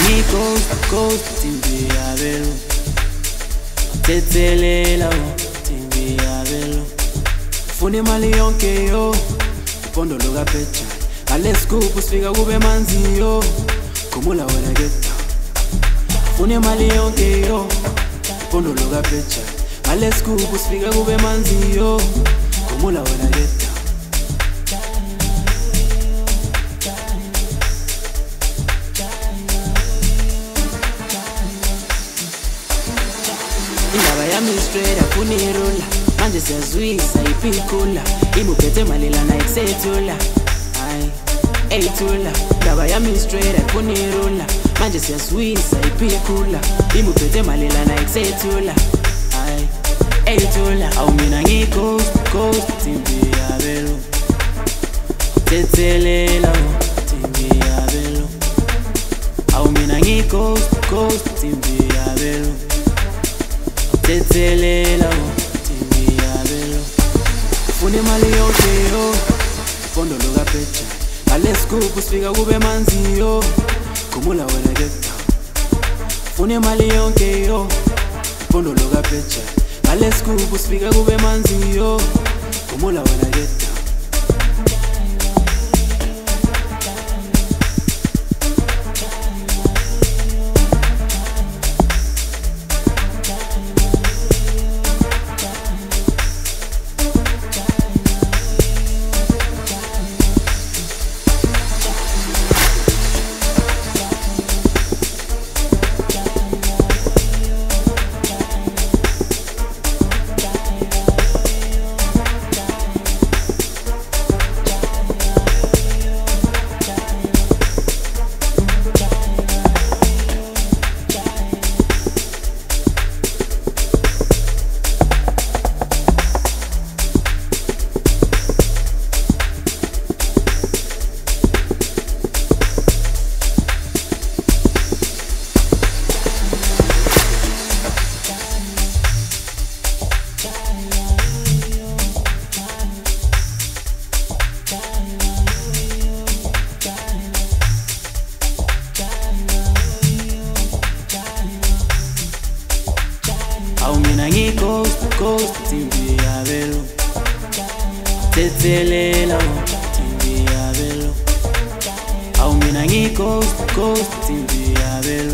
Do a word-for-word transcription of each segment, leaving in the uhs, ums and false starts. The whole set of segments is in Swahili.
ngi-ghost, ghost timbiyabelo Tetelela timbiyabelo Funa imali yonke yo Ipondo luka pecha Ngale scoop usifika kube manzi yo Khumula wena geta Funa imali yonke yo Ipondo luka pecha Ngale scoop usifika kube manzi yo Khumula wena geta Indaba yami straight afuna irula Manje siyazwisa iphikula Imuphethe malelana ekusethula Ay, eyithula Indaba yami straight afuna irula Manje siyazwisa iphikula Imuphethe malelana ekusethula Ay, eyithula Awu mina ngi-ghost, ghost timbiyabelo Tetelela timbiyabelo Awu mina ngi-ghost, ghost timbiyabelo Tetelela timbiyabelo Funa imali yonke yo Ipondo luka pecha Ngale scoop usifika kube manzi yo Khumula wena geta Funa imali yonke yo Ipondo luka pecha Ngale scoop usifika kube manzi yo Khumula wena geta Awu mina ngi-ghost, ghost timbiyabelo Tetelela timbiyabelo Awu mina ngi-ghost, ghost timbiyabelo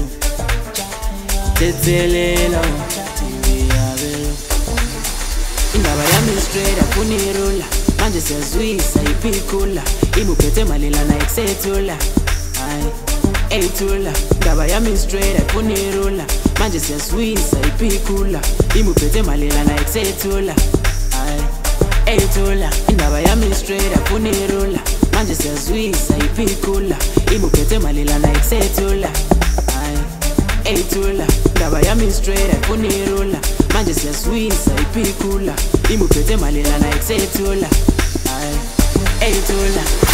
Tetelela timbiyabelo Indaba yami straight afuna irula Manje siyazwisa iphikula Imuphethe malelana ekusethula Ay, eyithula Indaba yami straight afuna irula Manje siyazwisa iphikula Imuphethe malelana ekusethula Ay, eyithula Indaba yami straight afuna irula Manje siyazwisa iphikula Imuphethe malelana ekusethula Ay, eyithula Indaba yami straight afuna irula Manje siyazwisa iphikula Imuphethe malelana ekusethula Ay, eyithula